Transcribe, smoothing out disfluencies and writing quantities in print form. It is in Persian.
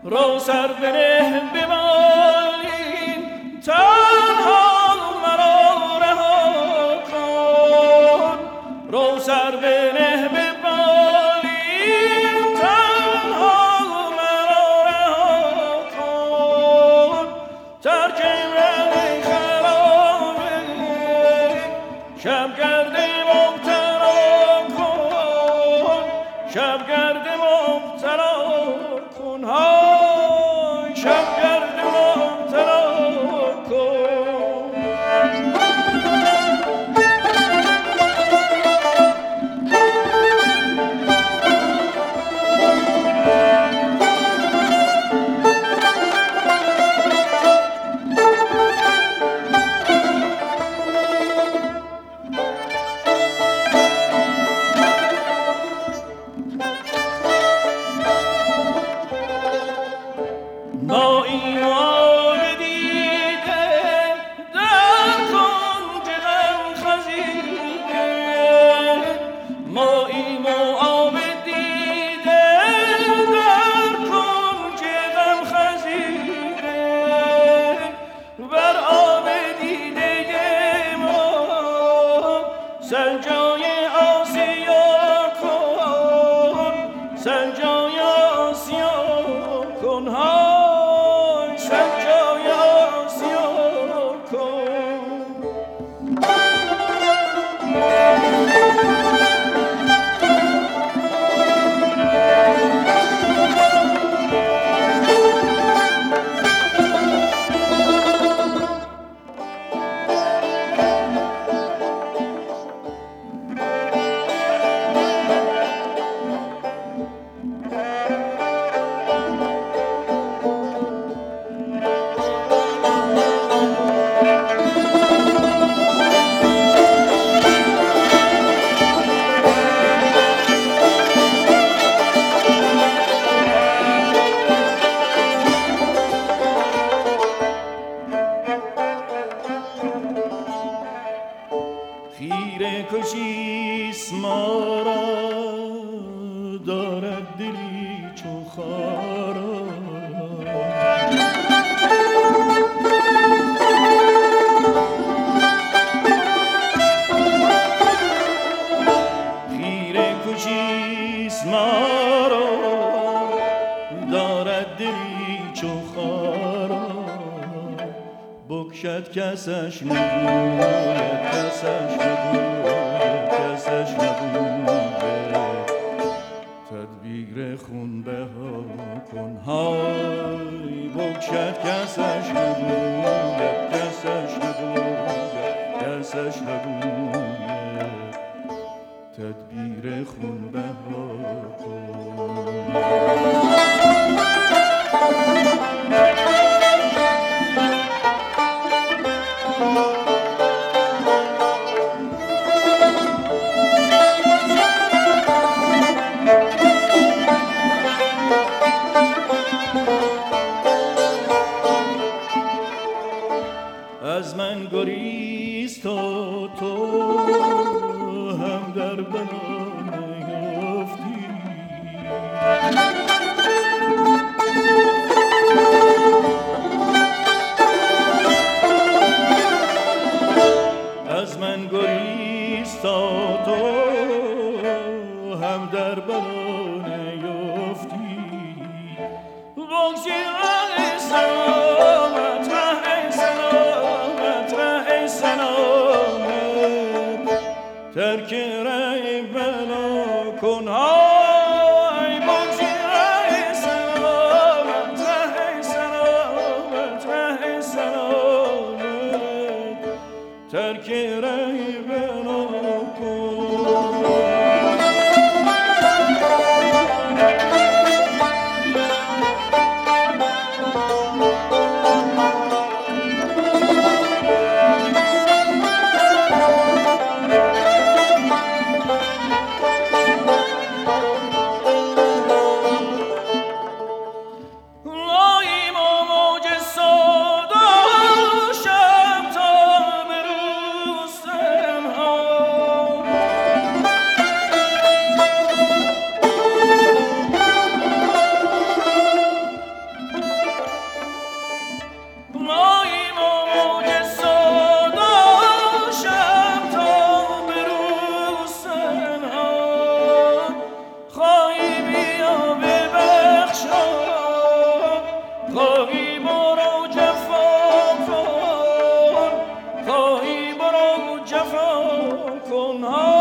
رو سر بنه به بالین تنها مرا رها کن رو سر بنه به بالین تنها مرا رها کن ترک من خرابه شبگرد مبتلا کن شبگرد مبتلا کن های شبگرد مبتلا کن ما این آب دیده در کنج غم خزیده ما این آب دیده در کنج غم خزیده بر آب دیده ما سنجای آسیا کن سنجای آسیا کن ها خیره کشیست ما را دارد دلی چو خارا خیره کشیست ما را دارد دلی چو خارا بکشد کسش نگوید کسش نگوید کسش نگوید تدبیر خون بها کن های بکشد کسش نگوید کسش نگوید کسش نگوید تدبیر خون بها کن از من گریز تا تو هم در بلا نیفتی از من گریز تا تو هم در بلا نیفتی بگذیر ای سلامت ره سلامت ترک ره بلا کن های بگذیر ای سلامت ره سلامت ترک ره بلا کن جفا کن